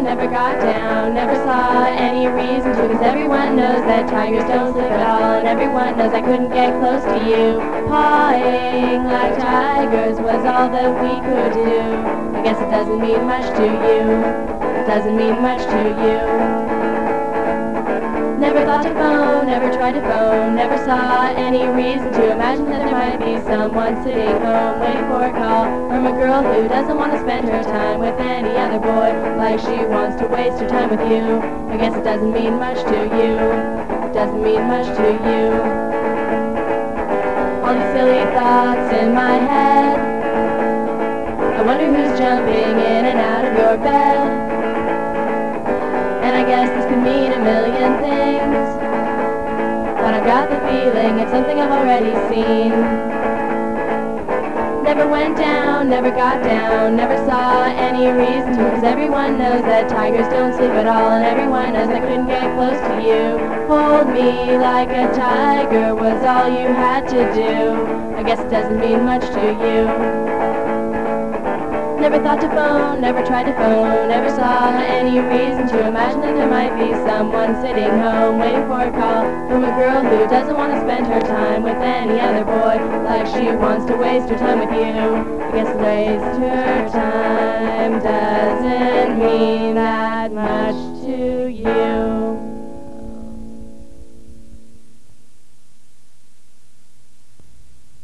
never got down, never saw any reason to, 'cause everyone knows that tigers don't sleep at all, and everyone knows I couldn't get close to you. Pawing like tigers was all that we could do. I guess it doesn't mean much to you. It doesn't mean much to you. Never thought to phone, never tried to phone, never saw any reason to imagine that there might be someone sitting home waiting for a call from a girl who doesn't want to spend her time with any other boy like she wants to waste her time with you. I guess it doesn't mean much to you. It doesn't mean much to you. All these silly thoughts in my head. I wonder who's jumping in and out of your bed. And I guess this could mean a million things, but I've got the feeling it's something I've already seen. Never went down, never got down, never saw any reason to, 'cause everyone knows that tigers don't sleep at all, and everyone knows I couldn't get close to you. Hold me like a tiger was all you had to do. I guess it doesn't mean much to you. Never thought to phone, never tried to phone, never saw any reason to imagine that there might be someone sitting home waiting for a call from a girl who doesn't want to spend her time with any other boy like she wants to waste her time with you. I guess waste her time.